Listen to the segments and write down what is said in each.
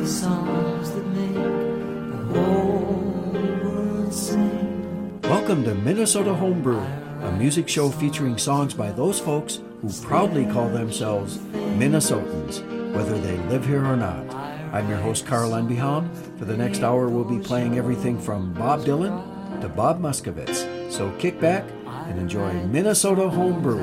the songs that make the whole world sing. Welcome to Minnesota Homebrew, a music show featuring songs by those folks who proudly call themselves Minnesotans, whether they live here or not. I'm your host, Carl Enbehaun. For the next hour, we'll be playing everything from Bob Dylan to Bob Muskowitz. So kick back and enjoy Minnesota Homebrew.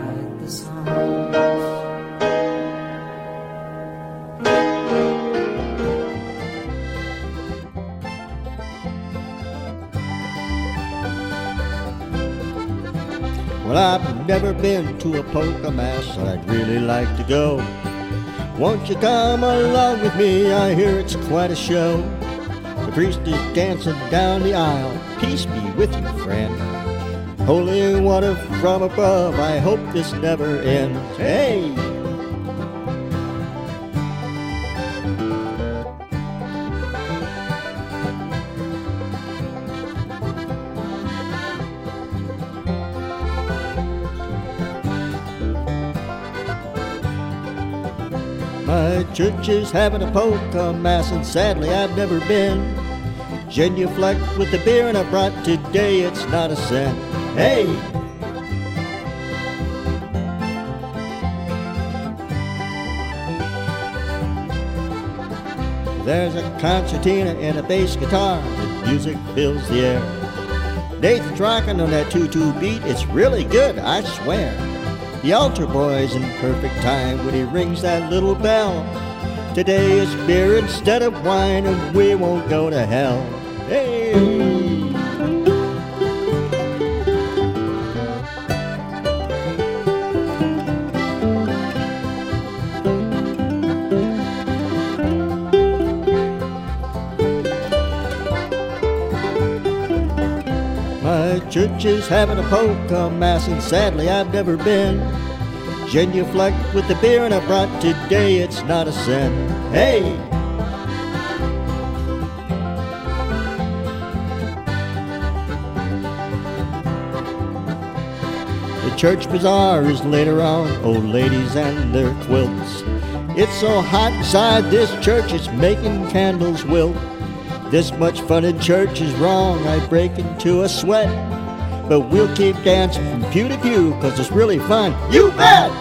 Well, I've never been to a polka mass, and I'd really like to go. Won't you come along with me? I hear it's quite a show. The priest is dancing down the aisle. Peace be with you, friend. Holy water from above, I hope this never ends. Hey! My church is having a polka mass, and sadly I've never been. Genuflect with the beer, and I brought today, it's not a cent. Hey! There's a concertina and a bass guitar, the music fills the air. Nathan's rocking on that 2-2 beat, it's really good, I swear. The altar boy's in perfect time when he rings that little bell. Today is beer instead of wine, and we won't go to hell. Hey! My church is having a polka mass, and sadly I've never been. Genuflect with the beer, and I brought today, it's not a cent. Hey! The church bazaar is later on, old ladies and their quilts. It's so hot inside this church, it's making candles wilt. This much fun in church is wrong, I break into a sweat. But we'll keep dancing from pew to pew, 'cause it's really fun, you bet!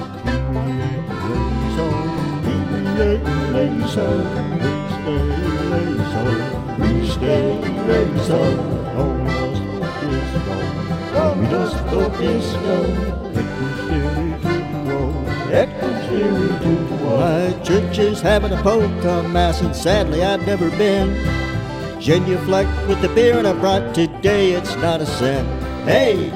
My church is having a polka mass, and sadly I've never been. Genuflect with the beer, and I brought today, it's not a cent. Hey!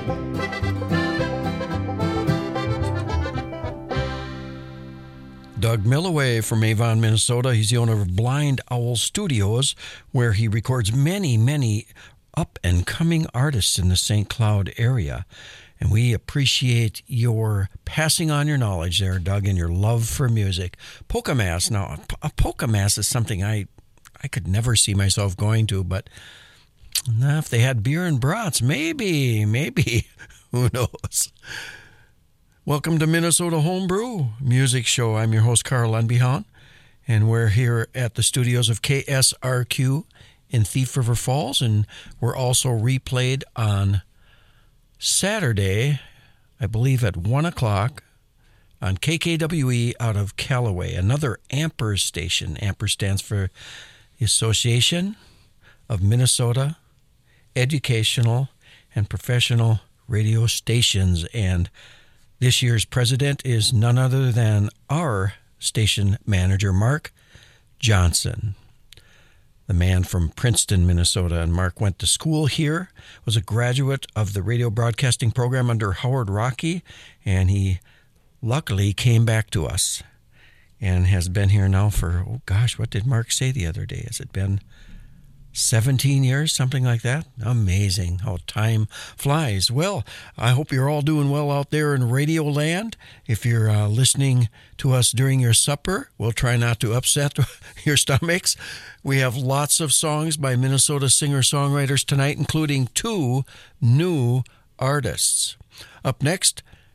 Doug Milloway from Avon, Minnesota. He's the owner of Blind Owl Studios, where he records many up-and-coming artists in the St. Cloud area. And we appreciate your passing on your knowledge there, Doug, and your love for music. Polka Mass. Now, a polka mass is something I could never see myself going to, but if they had beer and brats, maybe, who knows? Welcome to Minnesota Homebrew Music Show. I'm your host, Carl Enbehaun, and we're here at the studios of KSRQ in Thief River Falls, and we're also replayed on Saturday, I believe at 1 o'clock, on KKWE out of Callaway, another AMPER station. AMPER stands for the Association of Minnesota Educational and Professional Radio Stations, and this year's president is none other than our station manager, Mark Johnson, the man from Princeton, Minnesota. And Mark went to school here, was a graduate of the radio broadcasting program under Howard Rocky, and he luckily came back to us and has been here now for, what did Mark say the other day? Has it been 17 years, something like that? Amazing how time flies. Well, I hope you're all doing well out there in Radio Land. If you're listening to us during your supper, we'll try not to upset your stomachs. We have lots of songs by Minnesota singer-songwriters tonight, including 2 new artists. Up next,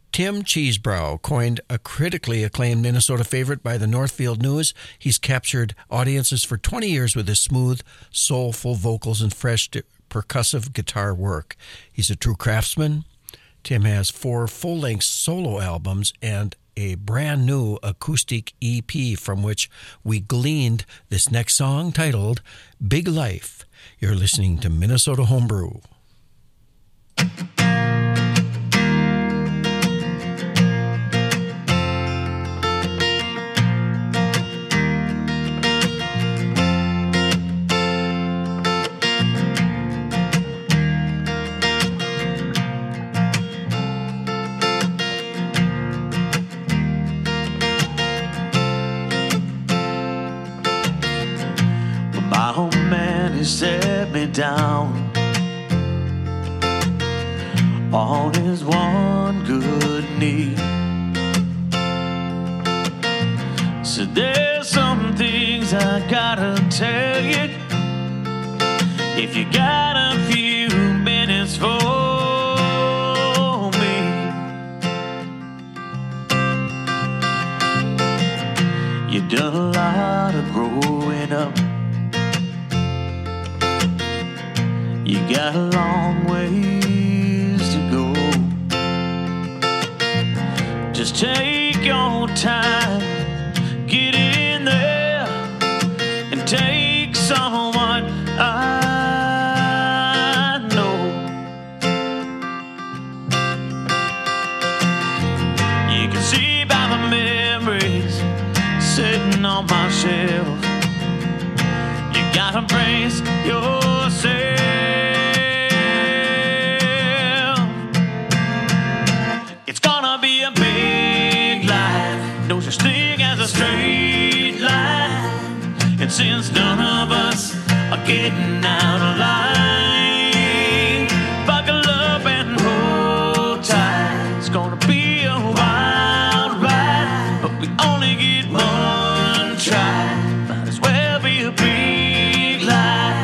Tim Cheesebrow coined a critically acclaimed Minnesota favorite by the Northfield News. He's captured audiences for 20 years with his smooth, soulful vocals and fresh percussive guitar work. He's a true craftsman. Tim has 4 full-length solo albums and a brand new acoustic EP from which we gleaned this next song titled Big Life. You're listening to Minnesota Homebrew. My old man, he set me down on his one good knee. So there's some things I gotta tell you. If you got a few minutes for me, you've done a lot of growing up. You got a long ways to go. Just take your time, get in there, and take someone I know. You can see by the memories sitting on my shelf. You gotta brace yourself. No such thing as a straight line, and since none of us are getting out of line, buckle up and hold tight. It's gonna be a wild ride, but we only get one try. Might as well be a big life.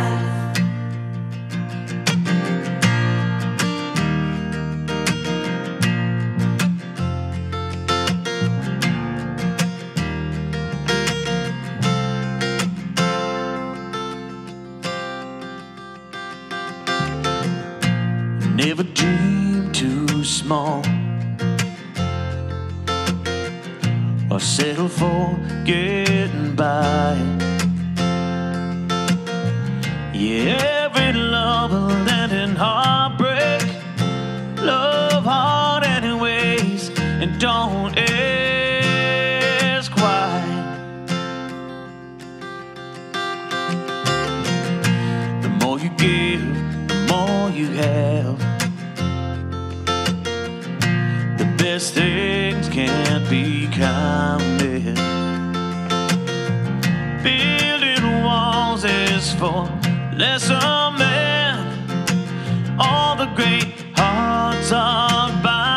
Never dream too small or settle for getting by. Yeah, every love will end in heartbreak. Love hard anyways, and don't ask why. The more you give, the more you have. The best things can't be counted. Building walls is for lesser men. All the great hearts are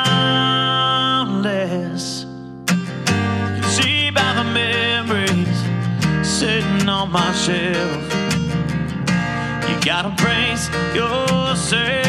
boundless. You can see by the memories sitting on my shelf. You gotta brace yourself.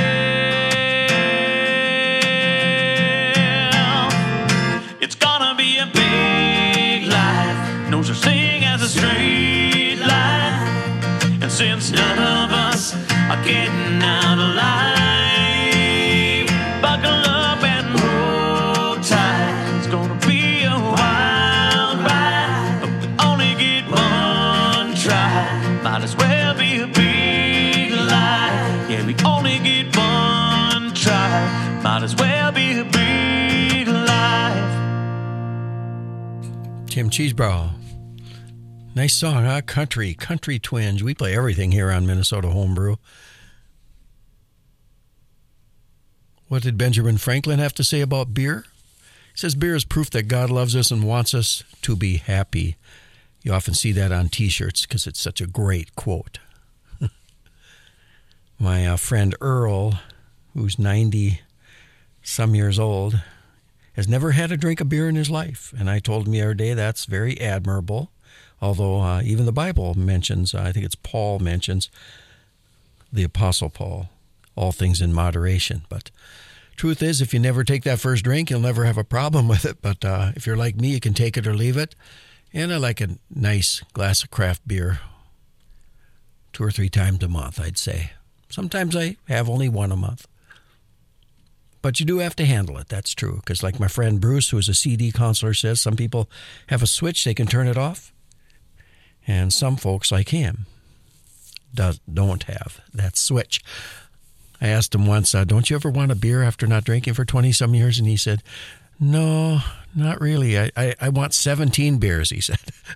It's gonna be a big life. No such thing as a straight line. And since none of us are getting out of line, buckle up and hold tight. It's gonna be a wild ride, but we only get one try. Might as well be a big life. Yeah, we only get one try. Might as well be a big life. Tim Cheesebrow. Nice song, huh? Country twinge. We play everything here on Minnesota Homebrew. What did Benjamin Franklin have to say about beer? He says beer is proof that God loves us and wants us to be happy. You often see that on T-shirts because it's such a great quote. My friend Earl, who's 90-some years old, has never had a drink of beer in his life. And I told him the other day that's very admirable. Although even the Bible mentions, I think it's Paul mentions, the Apostle Paul, all things in moderation. But Truth is, if you never take that first drink, you'll never have a problem with it. But if you're like me, you can take it or leave it. And I like a nice glass of craft beer 2 or 3 times a month, I'd say. Sometimes I have only one a month. But you do have to handle it, that's true. Because like my friend Bruce, who's a CD counselor, says, some people have a switch, they can turn it off. And some folks like him don't have that switch. I asked him once, don't you ever want a beer after not drinking for 20-some years? And he said, no, not really. I want 17 beers, he said.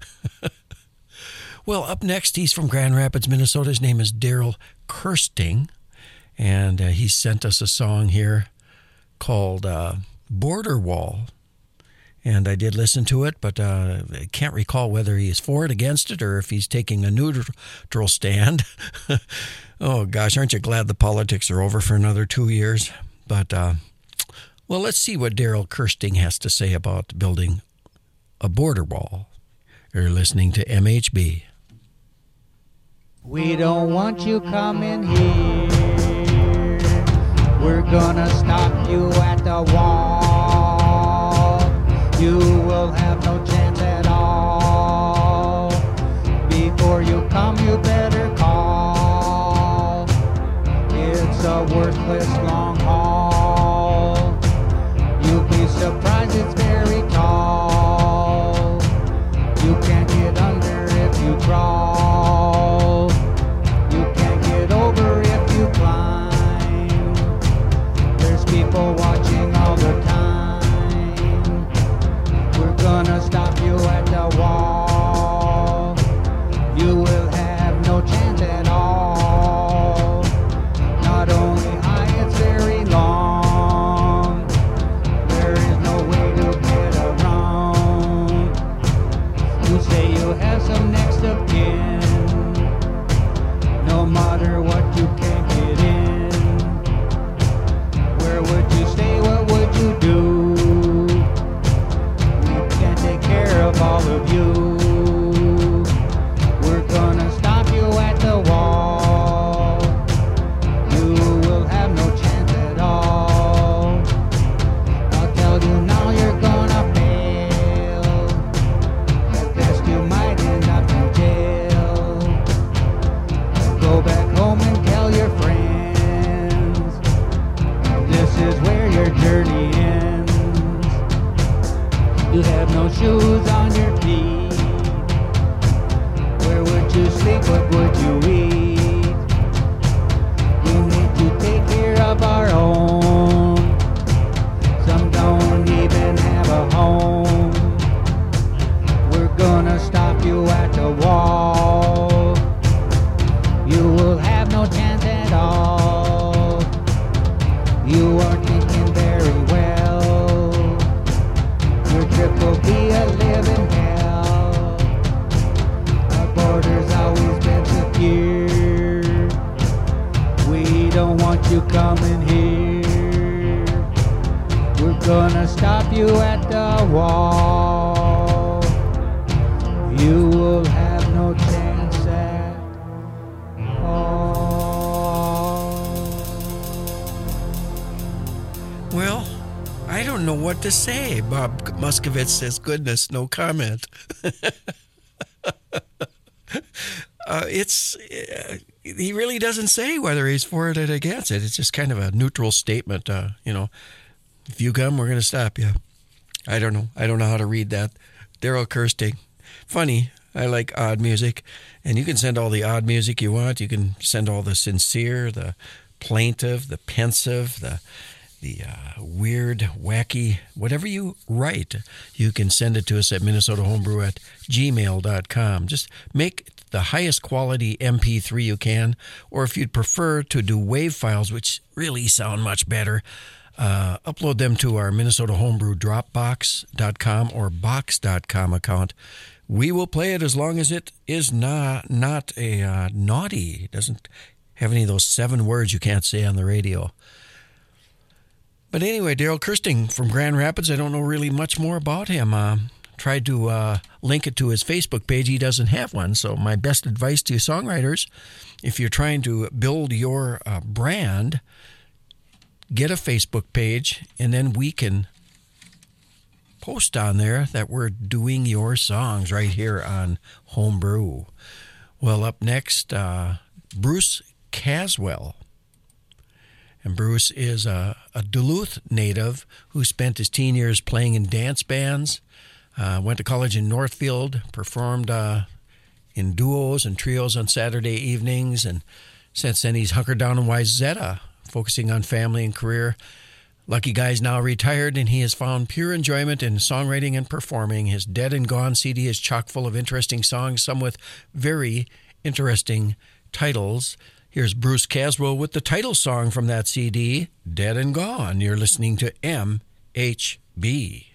Well, up next, he's from Grand Rapids, Minnesota. His name is Daryl Kirsting, and he sent us a song here called Border Wall. And I did listen to it, but I can't recall whether he is for it, against it, or if he's taking a neutral stand. Oh, gosh, aren't you glad the politics are over for another 2 years? But, well, let's see what Daryl Kirsting has to say about building a border wall. You're listening to MHB. We don't want you coming here. We're gonna stop you at the wall. You will have no chance at all. Before you come, you better call. It's a worthless long haul. You'll be surprised it's very tall. You can't get under if you crawl. You can't get over if you climb. There's people watching all the time. We're gonna stop you at the wall. You will have no chance at all. Not only high, it's very long. There is no way to get around. You say you have some next of kin. No matter what, you can't get in. Where would you stay? What would you do? We can't take care of all of you. We're gonna stop you at the wall. You will have no chance at all. I'll tell you now, you're gonna fail. At best you might end up in jail. Go back home and tell your friends. This is where your journey ends. You have no shoes on your feet. Where would you sleep? What would you eat? We need to take care of our own. Some don't even have a home. We're gonna stop you at the wall. You will have no chance at all. You aren't thinking very well. Your trip will be a living hell. Our border's always been secure. We don't want you coming here. We're gonna stop you at the wall. You will have no chance at Well, I don't know what to say. Bob Muskovitz says, goodness, no comment. He really doesn't say whether he's for it or against it. It's just kind of a neutral statement. If you come, we're going to stop you. I don't know. I don't know how to read that. Daryl Kirsting. Funny. I like odd music. And you can send all the odd music you want. You can send all the sincere, the plaintive, the pensive, the weird, wacky, whatever you write, you can send it to us at minnesotahomebrew@gmail.com. Just make the highest quality MP3 you can, or if you'd prefer to do WAV files, which really sound much better, upload them to our Minnesota Homebrew Dropbox.com or Box.com account. We will play it as long as it is not a naughty. It doesn't have any of those 7 words you can't say on the radio. But anyway, Daryl Kirsting from Grand Rapids, I don't know really much more about him. Tried to link it to his Facebook page. He doesn't have one. So my best advice to you songwriters, if you're trying to build your brand, get a Facebook page, and then we can post on there that we're doing your songs right here on Homebrew. Well, up next, Bruce Caswell. And Bruce is a Duluth native who spent his teen years playing in dance bands, went to college in Northfield, performed in duos and trios on Saturday evenings, and since then he's hunkered down in Wayzata, focusing on family and career. Lucky Guy's now retired, and he has found pure enjoyment in songwriting and performing. His Dead and Gone CD is chock full of interesting songs, some with very interesting titles. Here's Bruce Caswell with the title song from that CD, Dead and Gone. You're listening to MHB.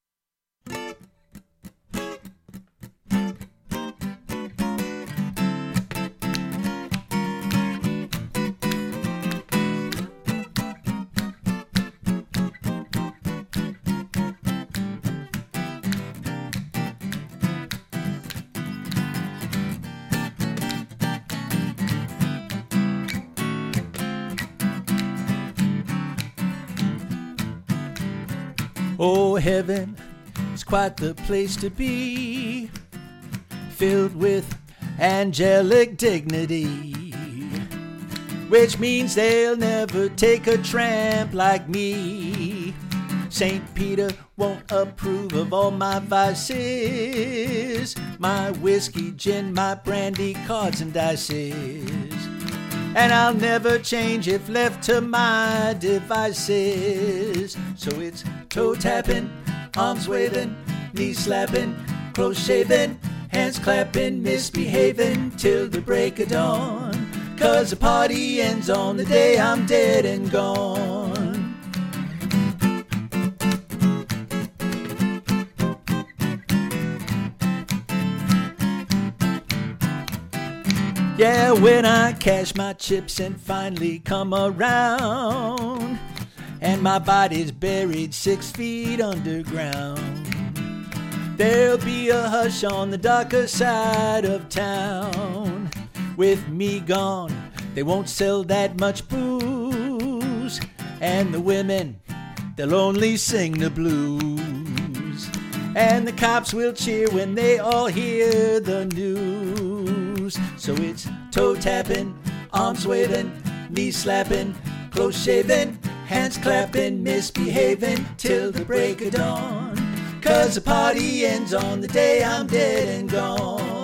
Oh, heaven is quite the place to be, filled with angelic dignity, which means they'll never take a tramp like me. St. Peter won't approve of all my vices, my whiskey, gin, my brandy, cards, and dices. And I'll never change if left to my devices. So it's toe tapping, arms waving, knees slapping, close shaving, hands clapping, misbehaving till the break of dawn. 'Cause the party ends on the day I'm dead and gone. Yeah, when I cash my chips and finally come around, and my body's buried 6 feet underground, there'll be a hush on the darker side of town. With me gone, they won't sell that much booze, and the women, they'll only sing the blues. And the cops will cheer when they all hear the news. So it's toe tapping, arms waving, knees slapping, close shaving, hands clapping, misbehaving till the break of dawn. 'Cause the party ends on the day I'm dead and gone.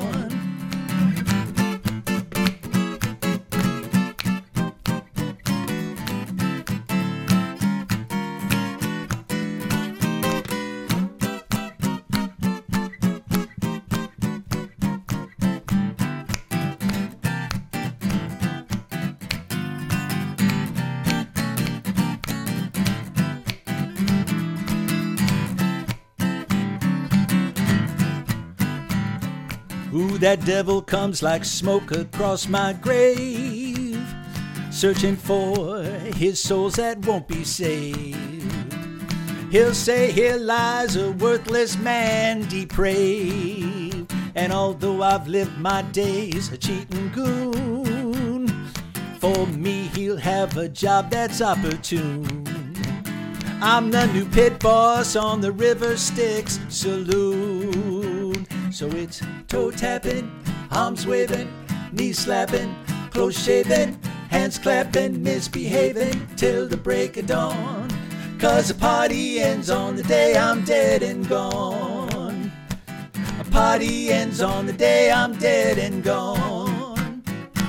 Ooh, that devil comes like smoke across my grave, searching for his souls that won't be saved. He'll say here lies a worthless man depraved, and although I've lived my days a cheating goon, for me he'll have a job that's opportune. I'm the new pit boss on the River Styx Saloon. So it's toe tapping, arms waving, knees slapping, close shaving, hands clapping, misbehaving till the break of dawn. 'Cause the party ends on the day I'm dead and gone. A party ends on the day I'm dead and gone.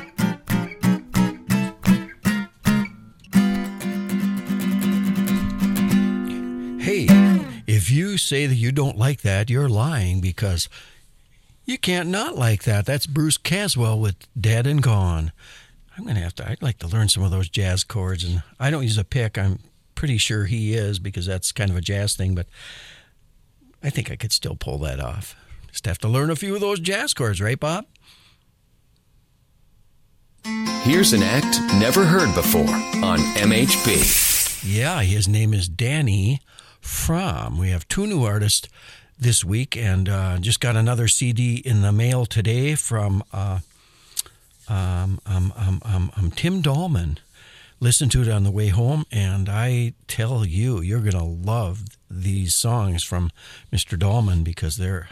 Hey, if you say that you don't like that, you're lying, because you can't not like that. That's Bruce Caswell with Dead and Gone. I'd like to learn some of those jazz chords, and I don't use a pick. I'm pretty sure he is, because that's kind of a jazz thing, but I think I could still pull that off. Just have to learn a few of those jazz chords, right, Bob? Here's an act never heard before on MHB. Yeah, his name is Danny Fromm. We have 2 new artists this week, and just got another CD in the mail today from Tim Dahlman. listen to it on the way home, and I tell you, you're going to love these songs from Mr. Dahlman because they're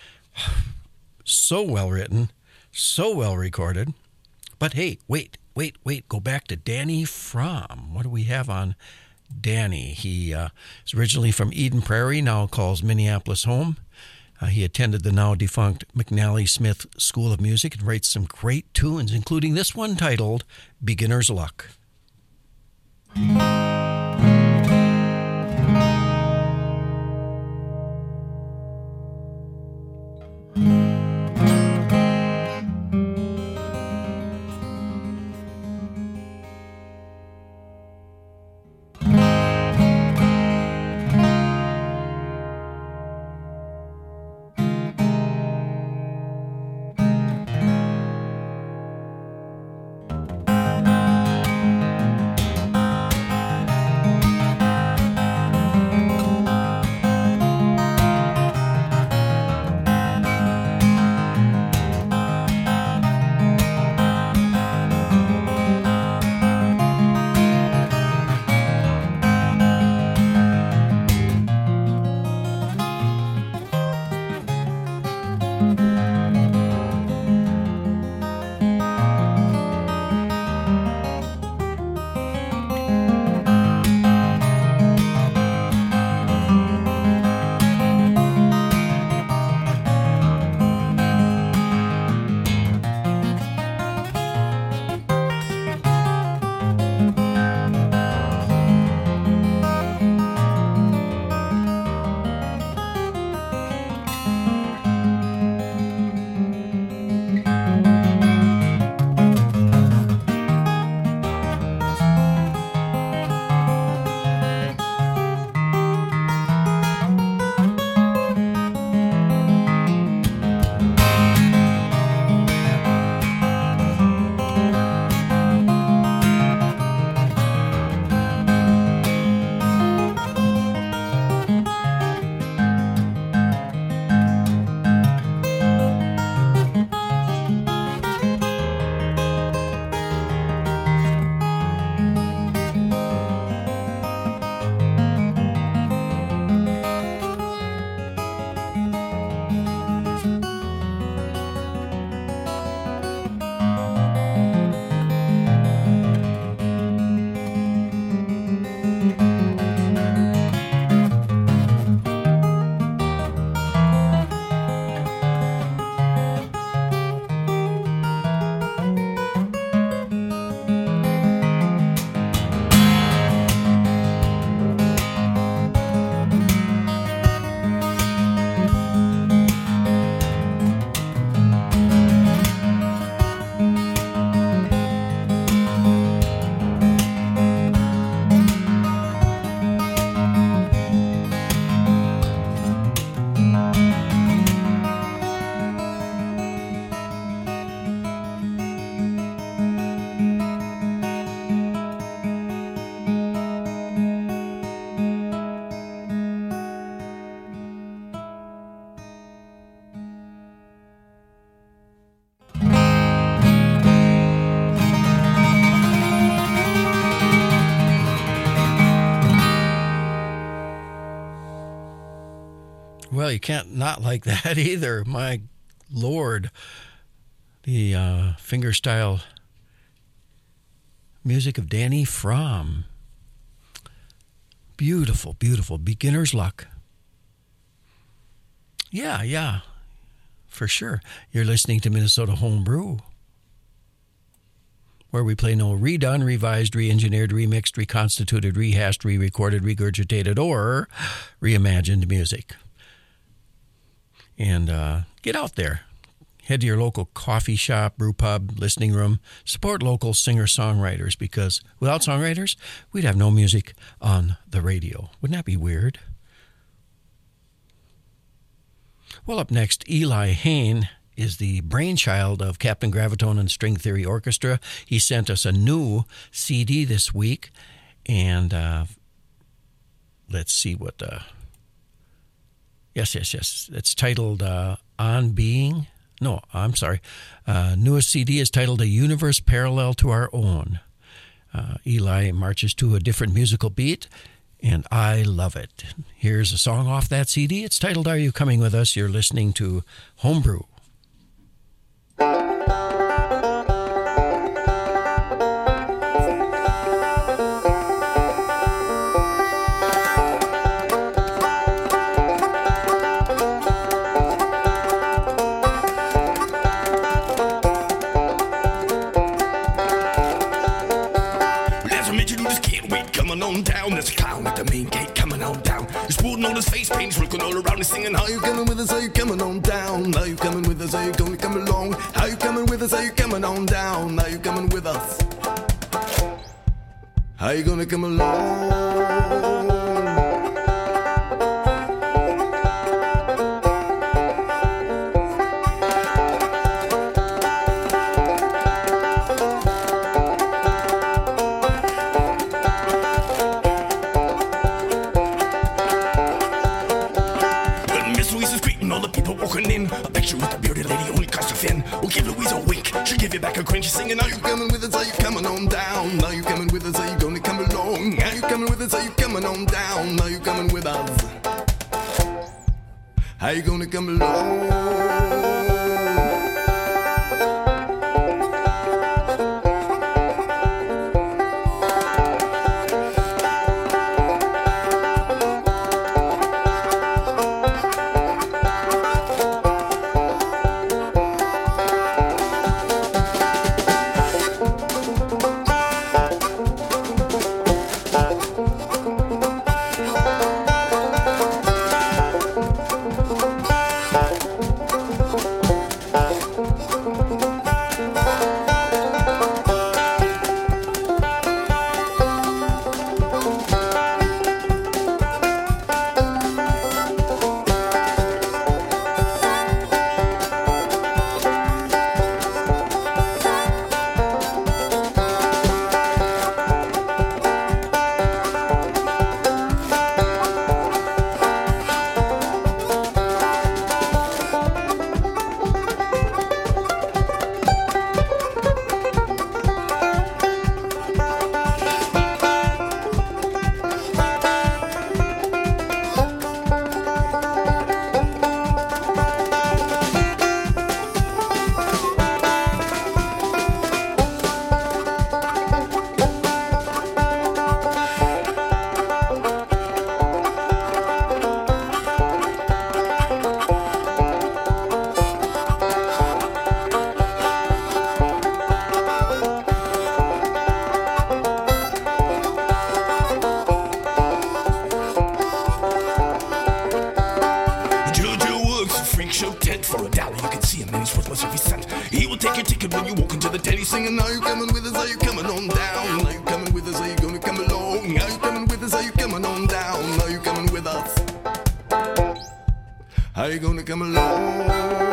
so well written, so well recorded. But hey, wait. Go back to Danny Fromm. What do we have on Danny? He is originally from Eden Prairie, now calls Minneapolis home. He attended the now defunct McNally Smith School of Music and writes some great tunes, including this one titled Beginner's Luck. Well, you can't not like that either. My Lord. The fingerstyle music of Danny Fromm. Beautiful, beautiful. Beginner's luck. Yeah, for sure. You're listening to Minnesota Homebrew, where we play no redone, revised, re-engineered, remixed, reconstituted, rehashed, re-recorded, regurgitated, or reimagined music. And get out there. Head to your local coffee shop, brew pub, listening room. Support local singer-songwriters, because without songwriters, we'd have no music on the radio. Wouldn't that be weird? Well, up next, Eli Hain is the brainchild of Captain Gravitone and String Theory Orchestra. He sent us a new CD this week, and let's see what... Yes. It's titled On Being. No, I'm sorry. Newest CD is titled A Universe Parallel to Our Own. Eli marches to a different musical beat, and I love it. Here's a song off that CD. It's titled Are You Coming With Us? You're listening to Homebrew. On down, there's a clown at the main gate coming on down. He's sporting all his face paint, looking all around, he's singing, how you coming with us, are you coming on down? How you coming with us, are you gonna come along? How you coming with us, are you coming on down? How you coming with us? How you gonna come along? In a picture with a bearded lady only cost a fin. We'll give Louise a wink, she'll give you back a grin. She's singing, are you coming with us, are you coming on down? Are you coming with us, are you gonna come along? Are you coming with us, are you coming on down? Are you coming with us? Are you gonna come along? Singing, are you coming with us, are you coming on down? Are you coming with us, are you gonna come along? Are you coming with us, are you coming on down? Are you coming with us? Are you gonna come along?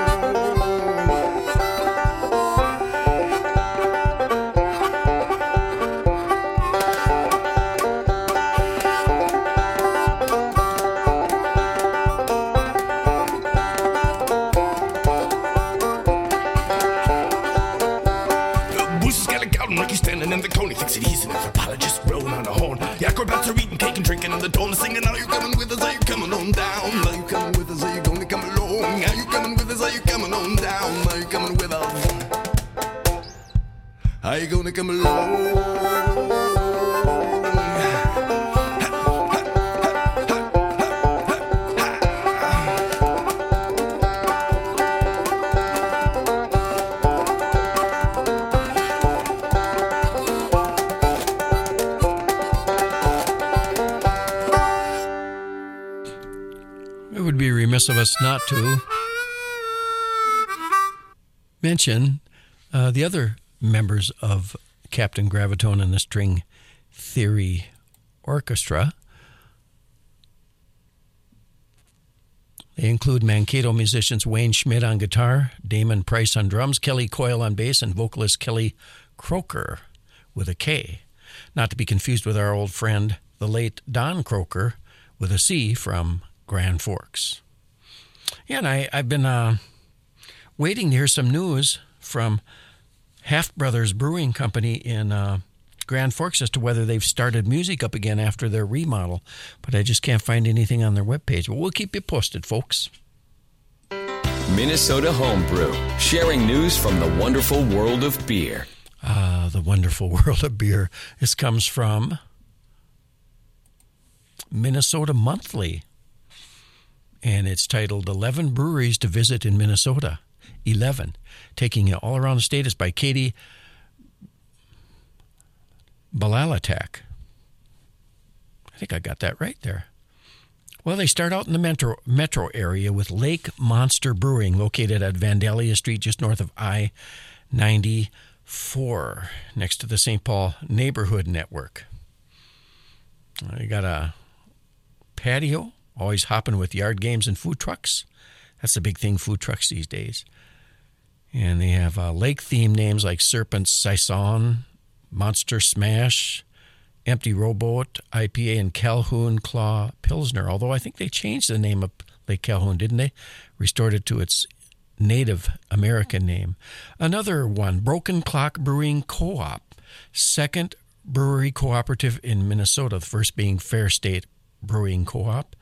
And the coney thinks that he's an anthropologist rolling on a horn. The acrobats are eating cake and drinking, and the dawn is singing, are you coming with us, are you coming on down? Are you coming with us, are you gonna come along? Are you coming with us, are you coming on down? Are you coming with us? Are you gonna come along? Remiss of us not to mention the other members of Captain Gravitone and the String Theory Orchestra. They include Mankato musicians Wayne Schmidt on guitar, Damon Price on drums, Kelly Coyle on bass, and vocalist Kelly Croker with a K. Not to be confused with our old friend, the late Don Croker, with a C from Grand Forks. Yeah, and I've been waiting to hear some news from Half Brothers Brewing Company in Grand Forks as to whether they've started music up again after their remodel, but I just can't find anything on their webpage. But we'll keep you posted, folks. Minnesota Homebrew, sharing news from the wonderful world of beer. The wonderful world of beer. This comes from Minnesota Monthly, and it's titled 11 Breweries to Visit in Minnesota. 11. Taking you all around the state. It's by Katie Balalatak. I think I got that right there. Well, they start out in the metro area with Lake Monster Brewing, located at Vandalia Street, just north of I-94, next to the St. Paul Neighborhood Network. You got a patio, always hopping with yard games and food trucks. That's the big thing, food trucks these days. And they have lake-themed names like Serpent Saison, Monster Smash, Empty Rowboat IPA, and Calhoun Claw Pilsner. Although I think they changed the name of Lake Calhoun, didn't they? Restored it to its Native American name. Another one, Broken Clock Brewing Co-op, second brewery cooperative in Minnesota, the first being Fair State Brewing Co-op.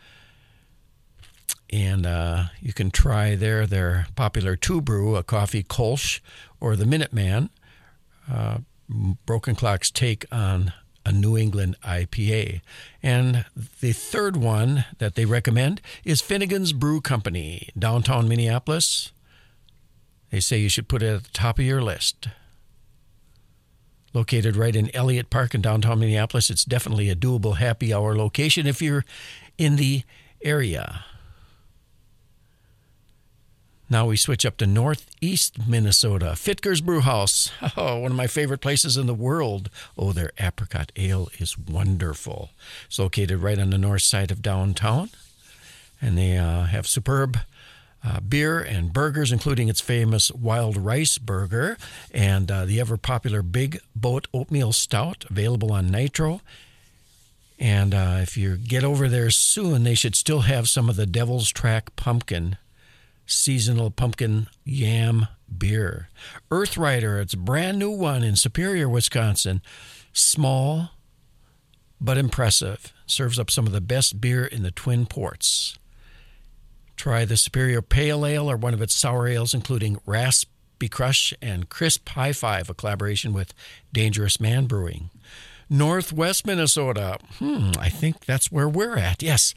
And you can try their popular two brew, a coffee Kolsch or the Minuteman, Broken Clock's take on a New England IPA. And the third one that they recommend is Finnegan's Brew Company, downtown Minneapolis. They say you should put it at the top of your list. Located right in Elliott Park in downtown Minneapolis, it's definitely a doable happy hour location if you're in the area. Now we switch up to northeast Minnesota. Fitger's Brewhouse. Oh, one of my favorite places in the world. Oh, their apricot ale is wonderful. It's located right on the north side of downtown. And they have superb beer and burgers, including its famous Wild Rice Burger and the ever-popular Big Boat Oatmeal Stout, available on Nitro. And if you get over there soon, they should still have some of the Devil's Track Pumpkin seasonal pumpkin yam beer. Earth Rider, it's a brand new one in Superior, Wisconsin. Small but impressive. Serves up some of the best beer in the Twin Ports. Try the Superior Pale Ale or one of its sour ales, including Raspy Crush and Crisp High Five, a collaboration with Dangerous Man Brewing. Northwest Minnesota. I think that's where we're at. Yes.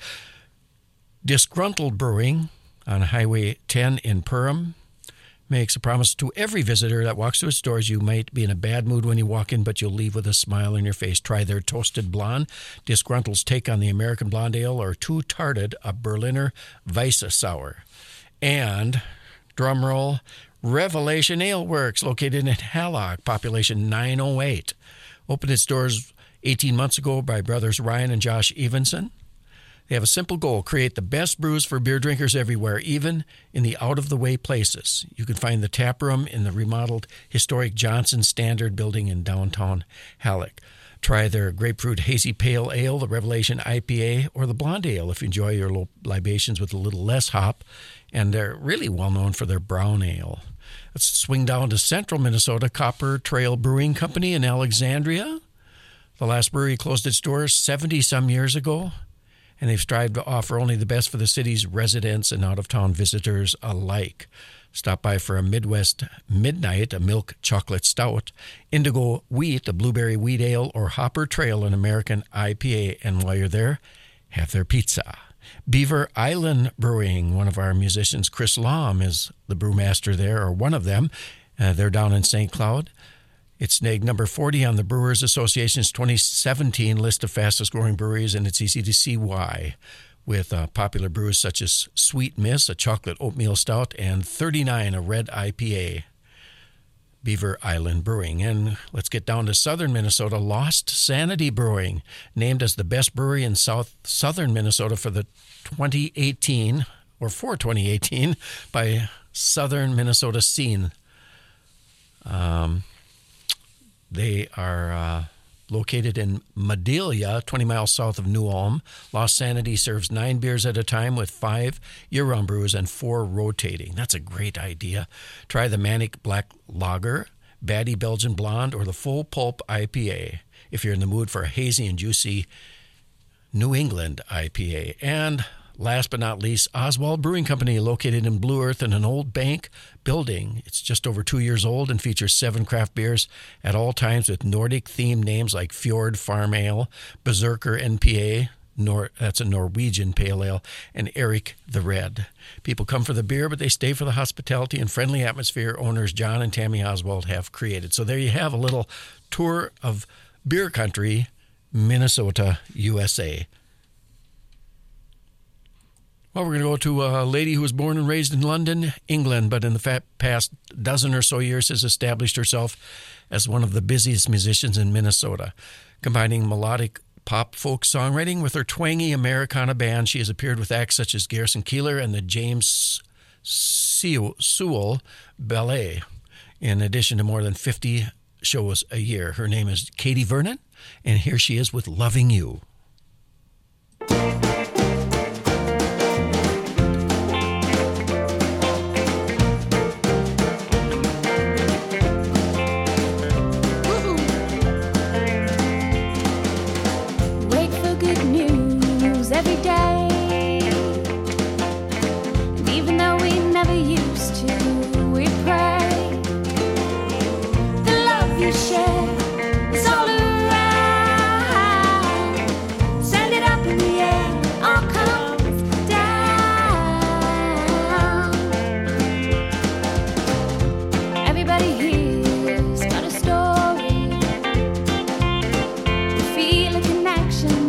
Disgruntled Brewing on Highway 10 in Perham makes a promise to every visitor that walks through its doors. You might be in a bad mood when you walk in, but you'll leave with a smile on your face. Try their Toasted Blonde, Disgruntled's take on the American Blonde Ale, or Two Tarted, a Berliner Weisse Sour. And, drumroll, Revelation Ale Works, located in Hallock, population 908. Opened its doors 18 months ago by brothers Ryan and Josh Evenson. They have a simple goal: create the best brews for beer drinkers everywhere, even in the out-of-the-way places. You can find the tap room in the remodeled historic Johnson Standard building in downtown Hallock. Try their Grapefruit Hazy Pale Ale, the Revelation IPA, or the Blonde Ale if you enjoy your low libations with a little less hop. And they're really well known for their Brown Ale. Let's swing down to central Minnesota. Copper Trail Brewing Company in Alexandria. The last brewery closed its doors 70-some years ago, and they've strived to offer only the best for the city's residents and out-of-town visitors alike. Stop by for a Midwest Midnight, a milk chocolate stout, Indigo Wheat, a blueberry wheat ale, or Hopper Trail, an American IPA. And while you're there, have their pizza. Beaver Island Brewing, one of our musicians, Chris Lahm, is the brewmaster there, or one of them. They're down in St. Cloud. It's snagged number 40 on the Brewers Association's 2017 list of fastest-growing breweries, and it's easy to see why, with popular brews such as Sweet Miss, a chocolate oatmeal stout, and 39, a red IPA. Beaver Island Brewing. And let's get down to southern Minnesota. Lost Sanity Brewing, named as the best brewery in southern Minnesota for 2018 by Southern Minnesota Scene. They are located in Madelia, 20 miles south of New Ulm. Lost Sanity serves 9 beers at a time with 5 year-round brews and 4 rotating. That's a great idea. Try the Manic Black Lager, Batty Belgian Blonde, or the Full Pulp IPA. if you're in the mood for a hazy and juicy New England IPA. And last but not least, Oswald Brewing Company, located in Blue Earth in an old bank building. It's just over 2 years old and features 7 craft beers at all times with Nordic-themed names like Fjord Farm Ale, Berserker NPA, that's a Norwegian pale ale, and Eric the Red. People come for the beer, but they stay for the hospitality and friendly atmosphere owners John and Tammy Oswald have created. So there you have a little tour of beer country, Minnesota, USA. Well, we're going to go to a lady who was born and raised in London, England, but in the past dozen or so years has established herself as one of the busiest musicians in Minnesota. Combining melodic pop folk songwriting with her twangy Americana band, she has appeared with acts such as Garrison Keillor and the James Sewell Ballet, in addition to more than 50 shows a year. Her name is Katie Vernon, and here she is with Loving You. Every day, and even though we never used to, we pray. The love you share is all around. Send it up in the air, all comes down. Everybody here's got a story. Feel a connection.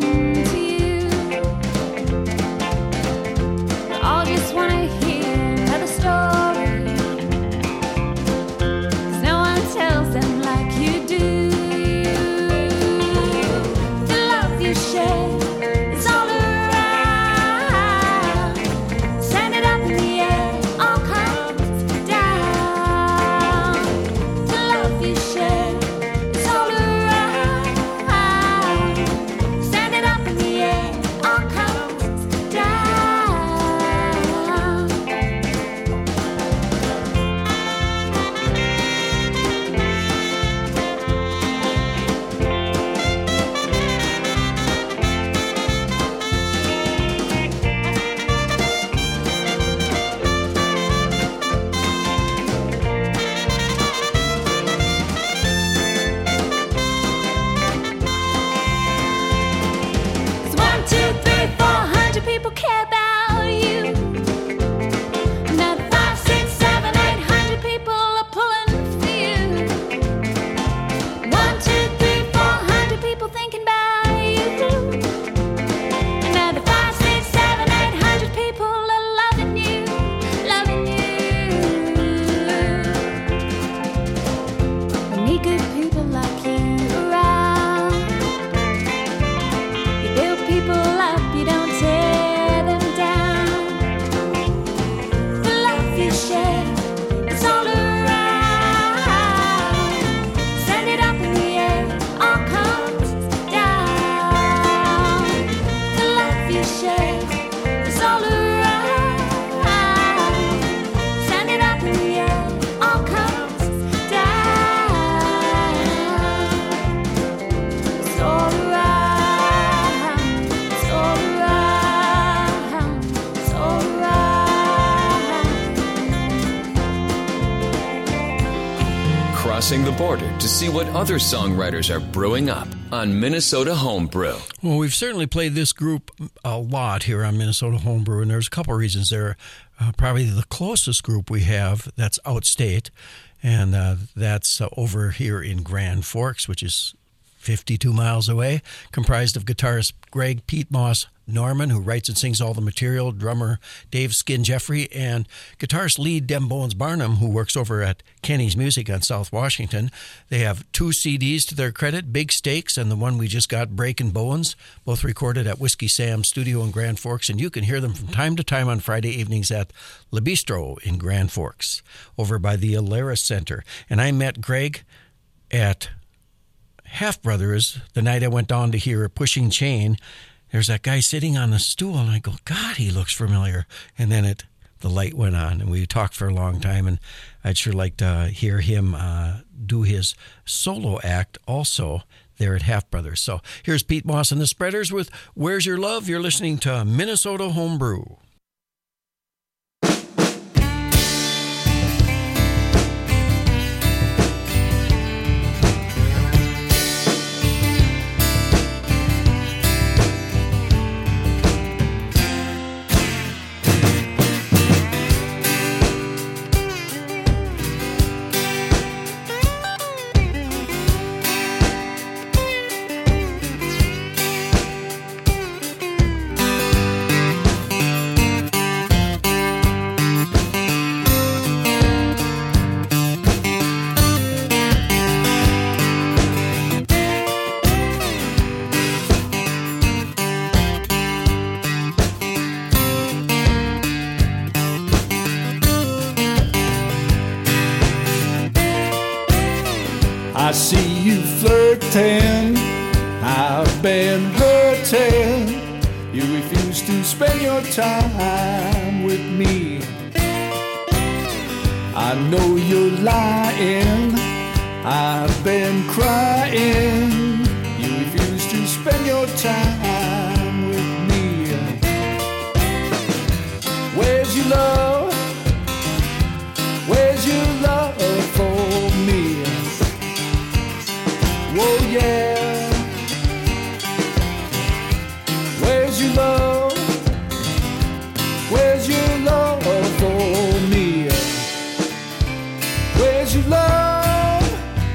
Crossing the border to see what other songwriters are brewing up on Minnesota Homebrew. Well, we've certainly played this group a lot here on Minnesota Homebrew, and there's a couple of reasons. They're probably the closest group we have that's outstate, and that's over here in Grand Forks, which is 52 miles away, comprised of guitarist Greg Pete Moss Norman, who writes and sings all the material, drummer Dave Skin Jeffrey, and guitarist Lee Dem Bones Barnum, who works over at Kenny's Music on South Washington. They have 2 CDs to their credit, Big Stakes and the one we just got, Breaking Bones, both recorded at Whiskey Sam's studio in Grand Forks, and you can hear them from time to time on Friday evenings at Le Bistro in Grand Forks, over by the Alaris Center. And I met Greg at Half Brothers the night I went down to hear Pushing Chain. There's that guy sitting on the stool, and I go, God, he looks familiar. And then the light went on, and we talked for a long time, and I'd sure like to hear him do his solo act also there at Half Brothers. So here's Pete Moss and the Spreaders with Where's Your Love? You're listening to Minnesota Homebrew. I see you flirting, I've been hurting. You refuse to spend your time with me. I know you're lying, I've been crying. You refuse to spend your time with me. Where's your love? Where's your love for me? Oh yeah. Where's your love? Where's your love for me? Where's your love?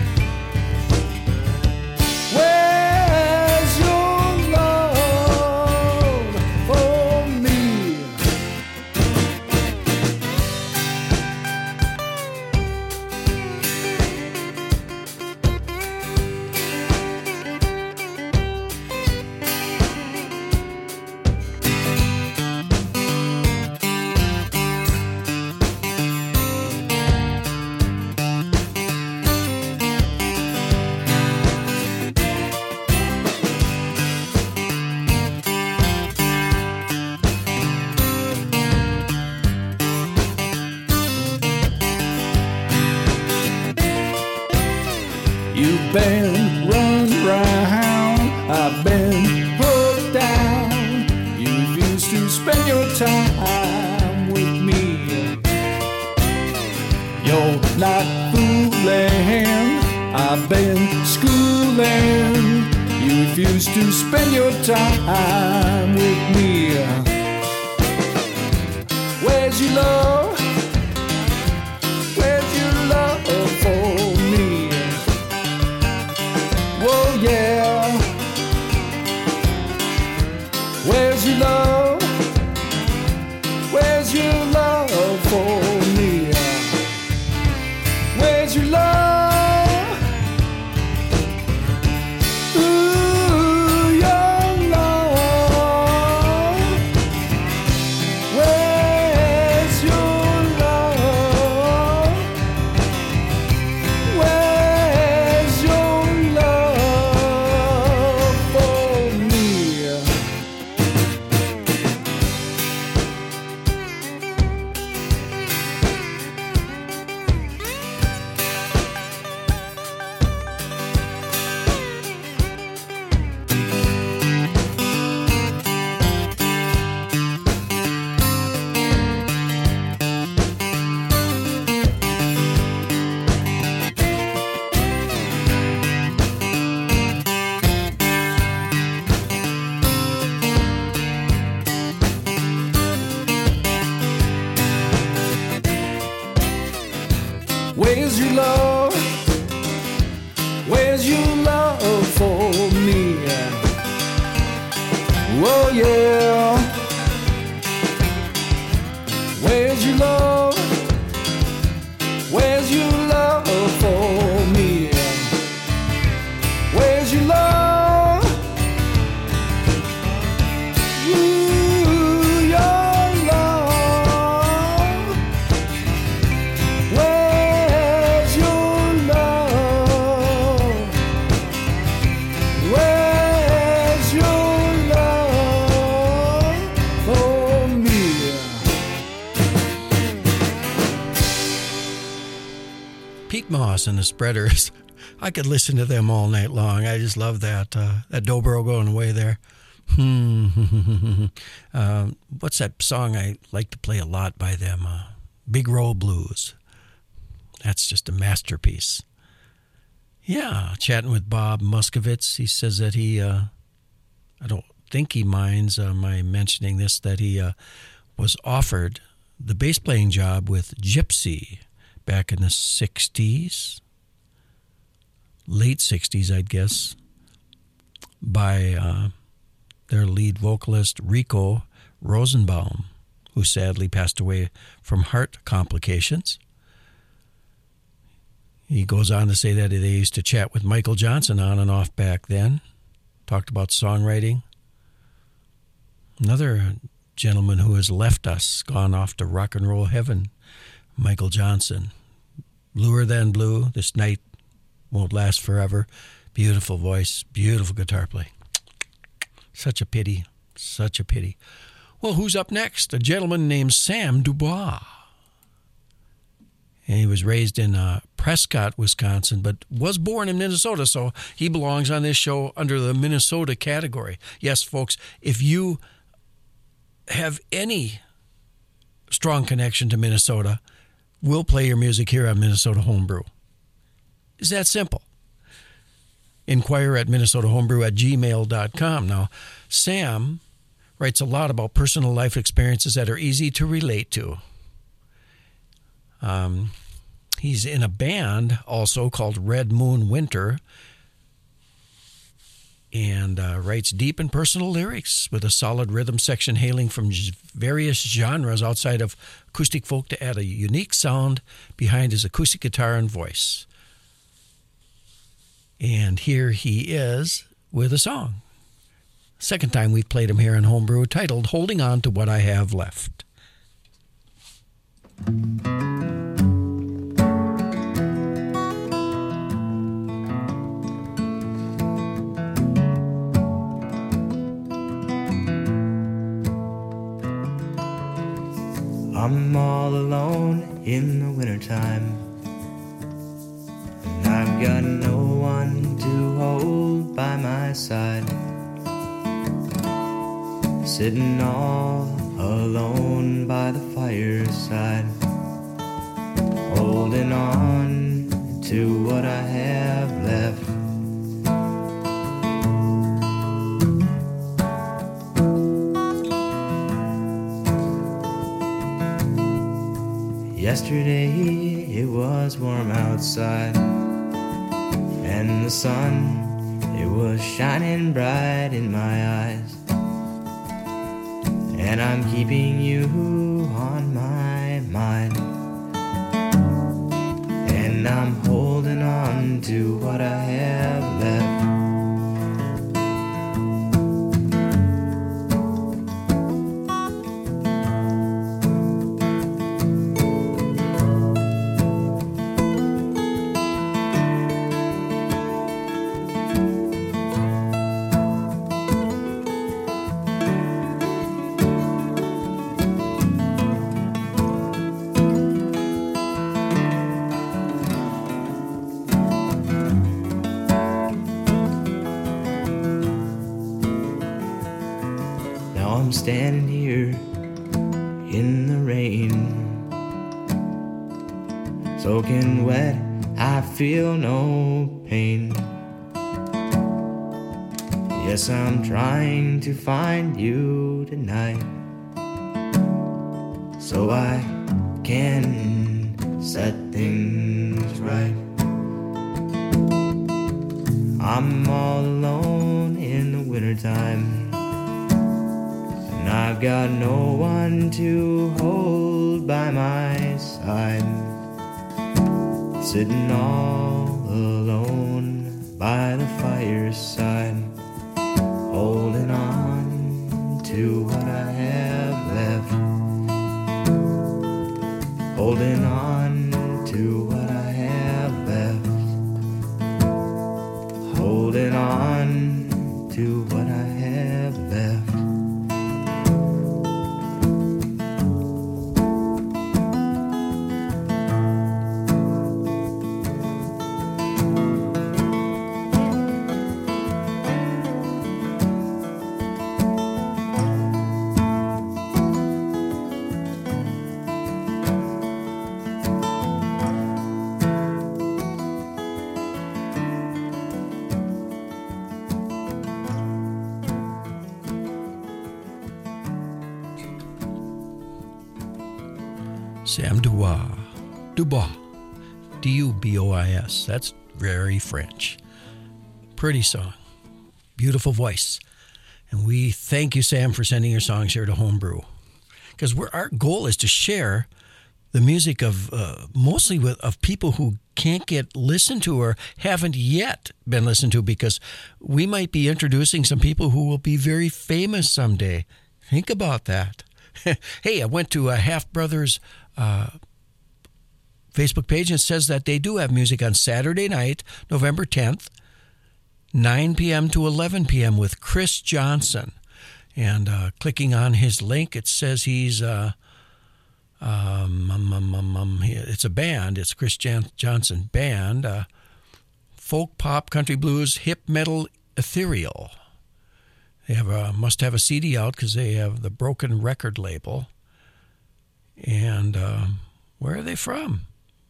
Where's your love for me? You've been run round, I've been put down. You refuse to spend your time with me. You're not fooling, I've been schooling. You refuse to spend your time with me. Where's your love? Where's your love for me? Oh yeah. Where's your love? Where's your love for me? Where's your love? Ooh, your love. Where's your love? Where's your love for me? Where's your love? Where's your love for me? Oh yeah. Where's your love? Where's your love for me? Where's your love? Ooh, your love. Where's your love? Where's your love? Moss and the Spreaders. I could listen to them all night long. I just love that dobro going away there. What's that song I like to play a lot by them? Big Roll Blues. That's just a masterpiece. Yeah, chatting with Bob Muskovitz. He says that he, I don't think he minds my mentioning this, that he was offered the bass playing job with Gypsy back in the 60s, late 60s, I'd guess, by their lead vocalist, Rico Rosenbaum, who sadly passed away from heart complications. He goes on to say that they used to chat with Michael Johnson on and off back then, talked about songwriting. Another gentleman who has left us, gone off to rock and roll heaven, Michael Johnson. Bluer Than Blue, This Night Won't Last Forever. Beautiful voice, beautiful guitar play. Such a pity, such a pity. Well, who's up next? A gentleman named Sam Dubois. And he was raised in Prescott, Wisconsin, but was born in Minnesota, so he belongs on this show under the Minnesota category. Yes, folks, if you have any strong connection to Minnesota, we'll play your music here on Minnesota Homebrew. It's that simple. Inquire at minnesotahomebrew@gmail.com. Now, Sam writes a lot about personal life experiences that are easy to relate to. He's in a band also called Red Moon Winter, and writes deep and personal lyrics with a solid rhythm section hailing from various genres outside of acoustic folk to add a unique sound behind his acoustic guitar and voice. And here he is with a song. Second time we've played him here in Homebrew, titled Holding On to What I Have Left. I'm all alone in the wintertime, and I've got no one to hold by my side. Sitting all alone by the fireside, holding on to what I have left. Yesterday it was warm outside, and the sun, it was shining bright in my eyes. And I'm keeping you on my mind, and I'm holding on to what I have left. I'm standing here in the rain, soaking wet, I feel no pain. Yes, I'm trying to find you tonight, so I can set things right. I'm all alone in the wintertime, I've got no one to hold by my side. Sitting all alone by the fireside, holding on to what I have left. Holding on to what I have left. Holding on to what I have left. Sam Dubois. Dubois. D-U-B-O-I-S. That's very French. Pretty song. Beautiful voice. And we thank you, Sam, for sending your songs here to Homebrew. Because our goal is to share the music of mostly of people who can't get listened to or haven't yet been listened to, because we might be introducing some people who will be very famous someday. Think about that. Hey, I went to Half Brothers Facebook page, and it says that they do have music on Saturday night, November 10th, 9 p.m. to 11 p.m. with Chris Johnson. And clicking on his link, it says he's... it's a band. It's Chris Johnson Band. Folk, pop, country blues, hip, metal, ethereal. They have must have a CD out because they have the Broken Record label. And where are they from?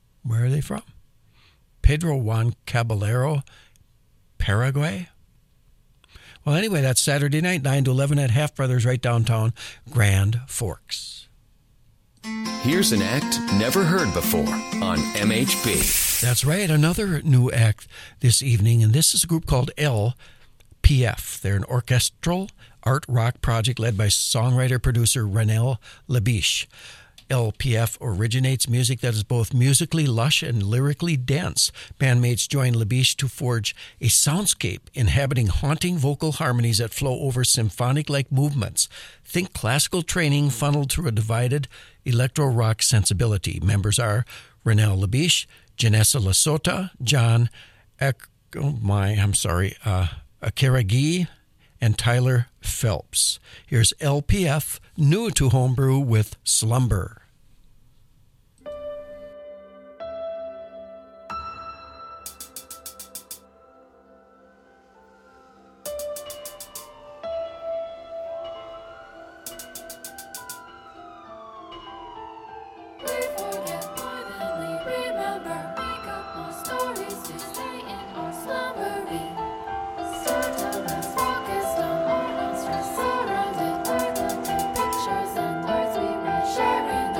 Pedro Juan Caballero, Paraguay? Well, anyway, that's Saturday night, 9 to 11 at Half Brothers right downtown Grand Forks. Here's an act never heard before on MHP. That's right, another new act this evening, and this is a group called LPF. They're an orchestral art rock project led by songwriter-producer Renelle Labiche. LPF originates music that is both musically lush and lyrically dense. Bandmates join Labiche to forge a soundscape inhabiting haunting vocal harmonies that flow over symphonic-like movements. Think classical training funneled through a divided electro-rock sensibility. Members are Renelle Labiche, Janessa Lasota, John Akaragi, and Tyler Phelps. Here's LPF, new to Homebrew, with Slumber. Sharing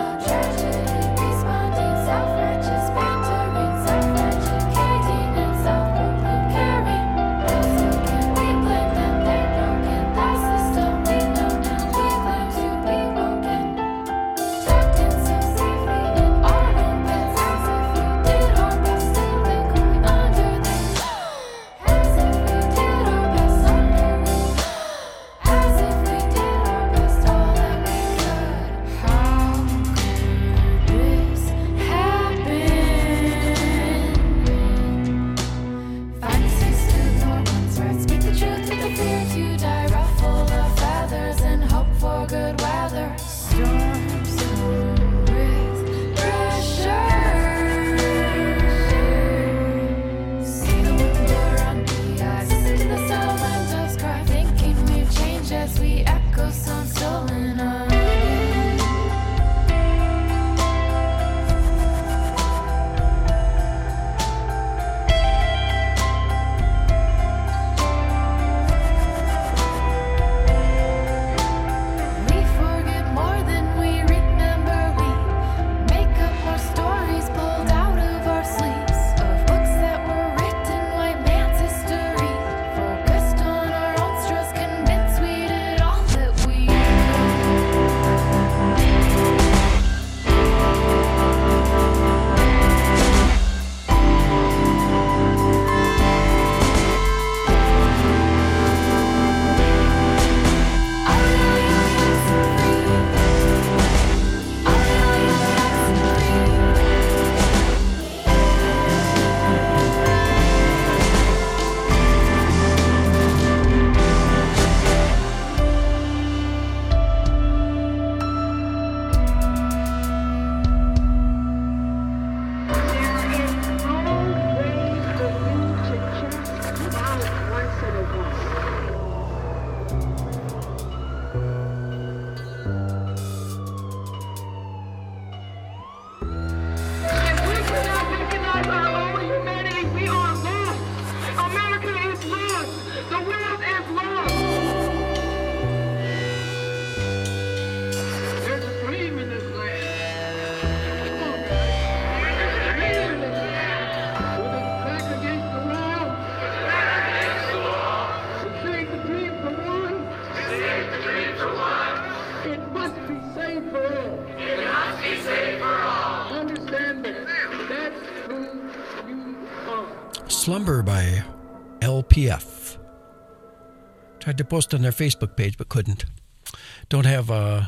Slumber by LPF. Tried to post on their Facebook page, but couldn't. Don't have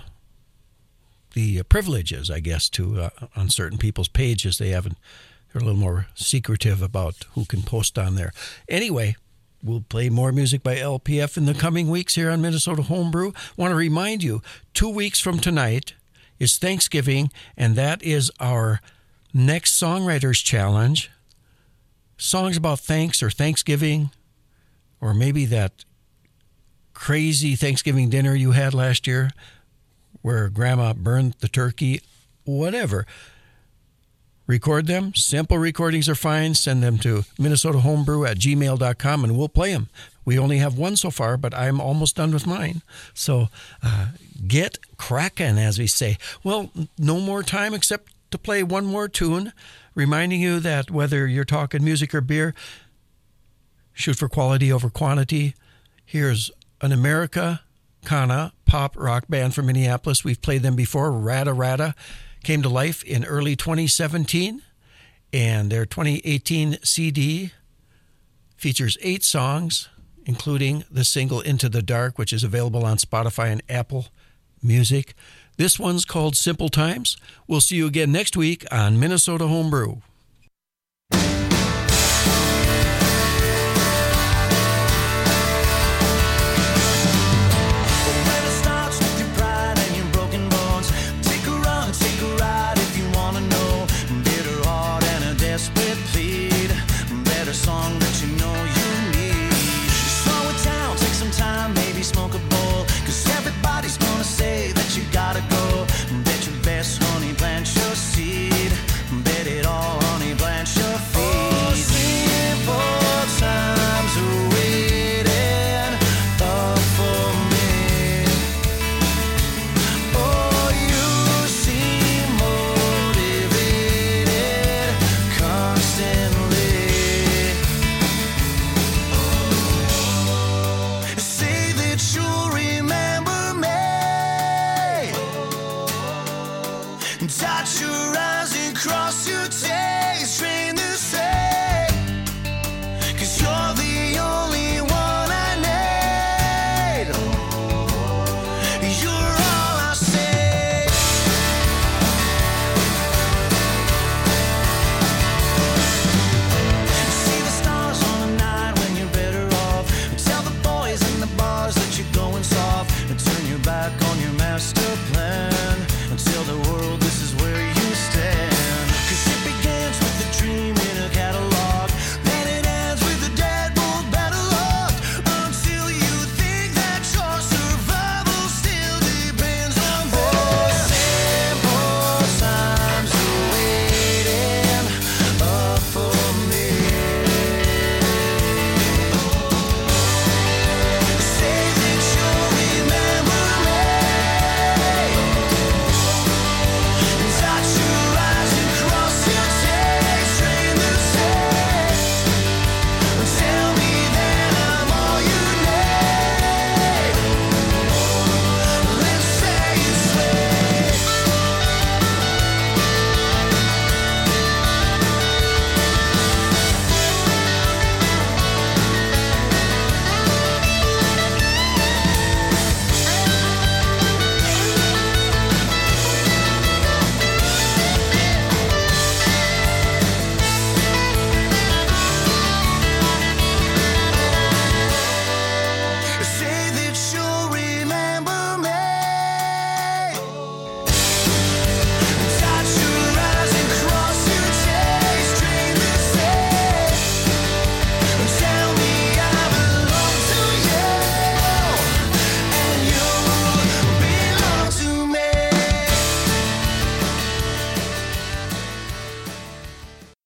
the privileges, I guess, to on certain people's pages. They're a little more secretive about who can post on there. Anyway, we'll play more music by LPF in the coming weeks here on Minnesota Homebrew. Want to remind you, 2 weeks from tonight is Thanksgiving, and that is our next Songwriters Challenge. Songs about thanks or Thanksgiving, or maybe that crazy Thanksgiving dinner you had last year where Grandma burned the turkey, whatever. Record them. Simple recordings are fine. Send them to minnesotahomebrew@gmail.com and we'll play them. We only have one so far, but I'm almost done with mine. So get cracking, as we say. Well, no more time except to play one more tune, reminding you that whether you're talking music or beer, shoot for quality over quantity. Here's an Americana pop rock band from Minneapolis. We've played them before. Rada Rada came to life in early 2017, and their 2018 CD features 8 songs, including the single Into the Dark, which is available on Spotify and Apple Music. This one's called Simple Times. We'll see you again next week on Minnesota Homebrew.